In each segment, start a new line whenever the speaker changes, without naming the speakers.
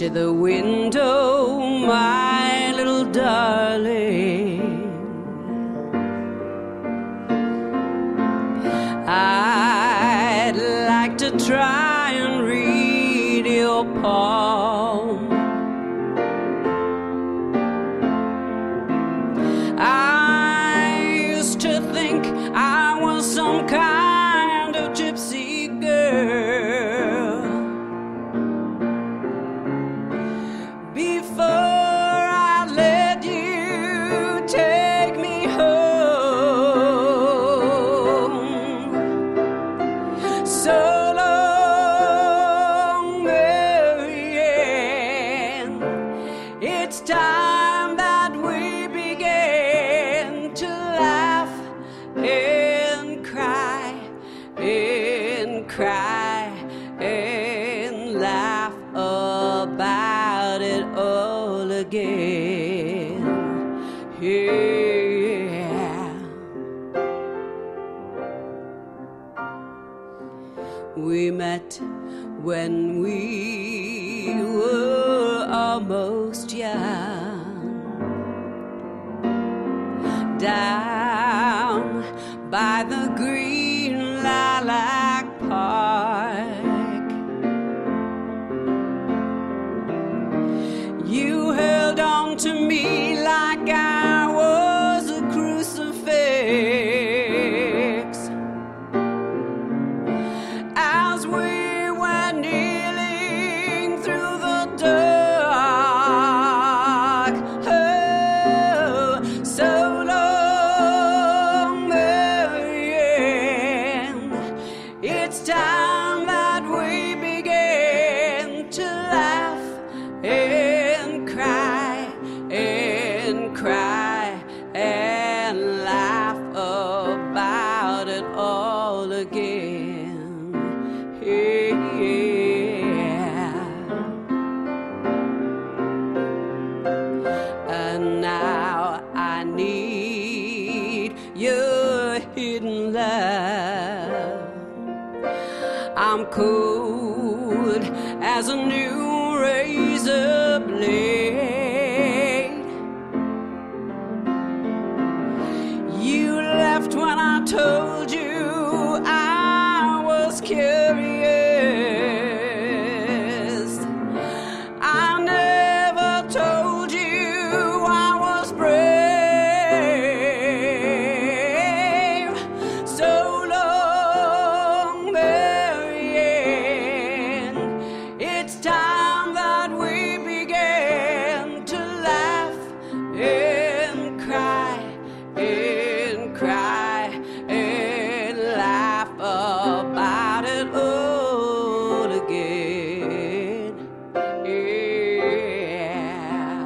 to the window, my little darling. I'd like to try and read your palm. I used to think I was some kind of gypsy girl before I let you take me home. So long, Marianne, it's time that we began to laugh and cry and cry and laugh about it all again. Yeah. We met when we were almost young, down by the green lilac park. You held on to me like I was a crucifix as we were kneeling through the dark. Oh, so long, Marianne, it's time that we began to laugh and cry and cry and laugh about it all again. Yeah. And now I need your hidden love. I'm cold as a new razor blade. You left when I told you I was curious. I never told you I was brave. So long, Marianne, it's time that we began to laugh and cry and cry and laugh about it all again. Yeah.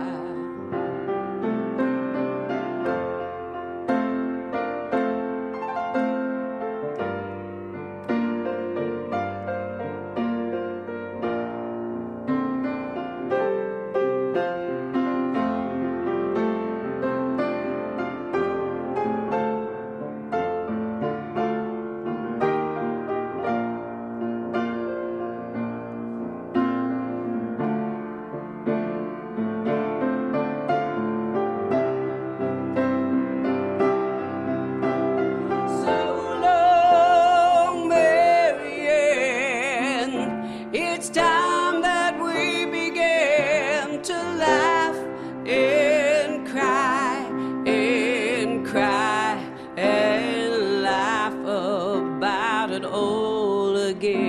So long, Marianne, it's time that we began to laugh and cry and cry and laugh about it all again.